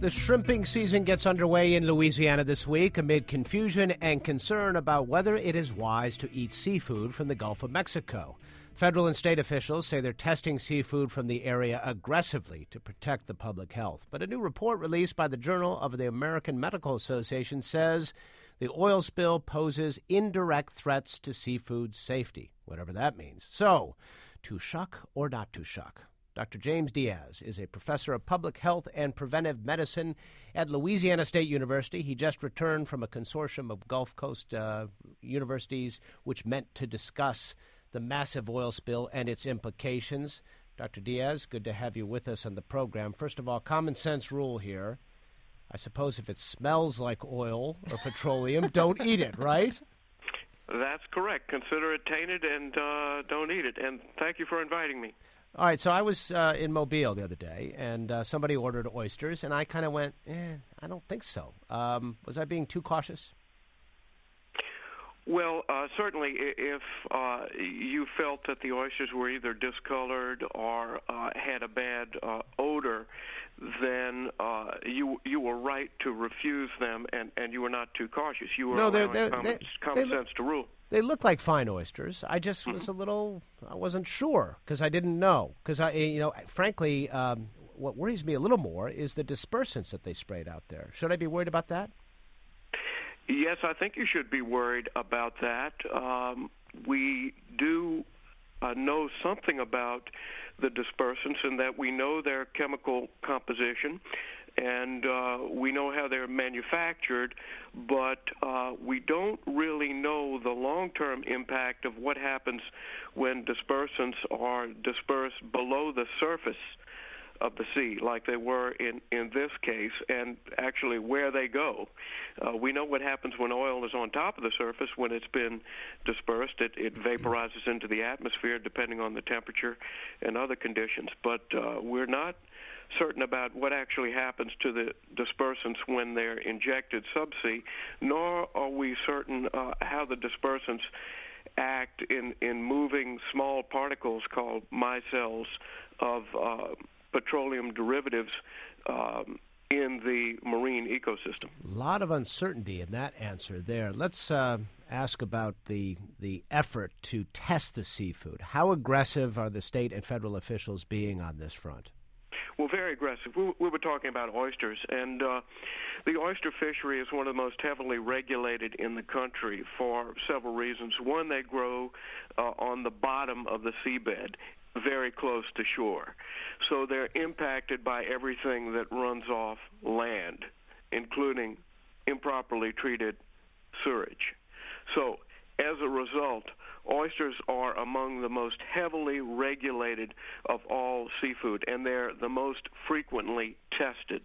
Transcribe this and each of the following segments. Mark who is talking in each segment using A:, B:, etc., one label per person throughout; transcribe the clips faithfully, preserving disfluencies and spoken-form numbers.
A: The shrimping season gets underway in Louisiana this week amid confusion and concern about whether it is wise to eat seafood from the Gulf of Mexico. Federal and state officials say they're testing seafood from the area aggressively to protect the public health. But a new report released by the Journal of the American Medical Association says the oil spill poses indirect threats to seafood safety, whatever that means. So, to shuck or not to shuck? Doctor James Diaz is a professor of public health and preventive medicine at Louisiana State University. He just returned from a consortium of Gulf Coast uh, universities, which meant to discuss the massive oil spill and its implications. Doctor Diaz, good to have you with us on the program. First of all, common sense rule here. I suppose if it smells like oil or petroleum, don't eat it, right?
B: That's correct. Consider it tainted and uh, don't eat it. And thank you for inviting me.
A: All right, so I was uh, in Mobile the other day, and uh, somebody ordered oysters, and I kind of went, eh, I don't think so. Um, was I being too cautious?
B: Well, uh, certainly if uh, you felt that the oysters were either discolored or uh, had a bad uh, odor, then uh, you you were right to refuse them, and, and you were not too cautious. You were
A: no, they're,
B: allowing
A: they're,
B: common,
A: they're,
B: common
A: they
B: sense
A: look,
B: to rule.
A: They look like fine oysters. I just was a little, I wasn't sure because I didn't know. Because, I, you know, frankly, um, what worries me a little more is the dispersants that they sprayed out there. Should I be worried about that?
B: Yes, I think you should be worried about that. Um, we do uh, know something about the dispersants in that we know their chemical composition and uh, we know how they're manufactured, but uh, we don't really know the long-term impact of what happens when dispersants are dispersed below the surface of the sea, like they were in, in this case, and actually where they go. Uh, we know what happens when oil is on top of the surface. When it's been dispersed, it, it vaporizes into the atmosphere depending on the temperature and other conditions. But uh, we're not certain about what actually happens to the dispersants when they're injected subsea, nor are we certain uh, how the dispersants act in, in moving small particles called micelles of uh, petroleum derivatives um, in the marine ecosystem.
A: A lot of uncertainty in that answer there. Let's uh, ask about the the effort to test the seafood. How aggressive are the state and federal officials being on this front?
B: Well, very aggressive. We, we were talking about oysters, and uh, the oyster fishery is one of the most heavily regulated in the country for several reasons. One, they grow uh, on the bottom of the seabed, very close to shore. So they're impacted by everything that runs off land, including improperly treated sewage. So as a result, oysters are among the most heavily regulated of all seafood, and they're the most frequently tested.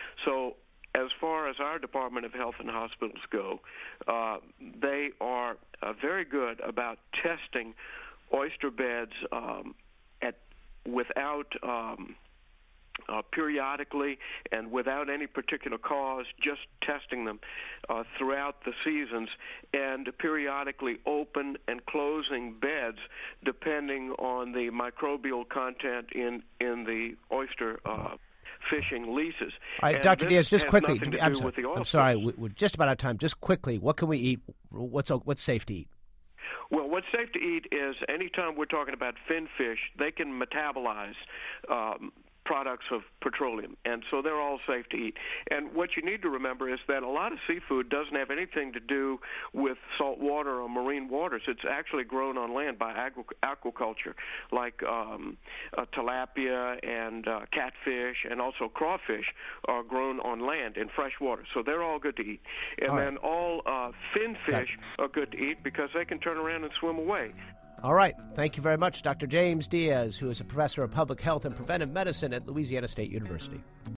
B: So as far as our Department of Health and Hospitals go, uh, they are uh, very good about testing oyster beds um, at without um, uh, periodically and without any particular cause, just testing them uh, throughout the seasons, and periodically open and closing beds depending on the microbial content in, in the oyster uh, fishing leases.
A: All right, Doctor Diaz, just quickly, I'm
B: sorry,
A: I'm sorry we, we're just about out of time. Just quickly, what can we eat? What's what's safe to eat?
B: Well, what's safe to eat is anytime we're talking about fin fish, they can metabolize um, products of petroleum, and so they're all safe to eat. And what you need to remember is that a lot of seafood doesn't have anything to do with salt water or marine waters. It's actually grown on land by agri- aquaculture, like um, uh, tilapia and uh, catfish, and also crawfish are grown on land in fresh water. So they're all good to eat. And
A: all
B: then
A: right.
B: all uh, fin fish are good to eat because they can turn around and swim away.
A: All right. Thank you very much, Doctor James Diaz, who is a professor of public health and preventive medicine at Louisiana State University.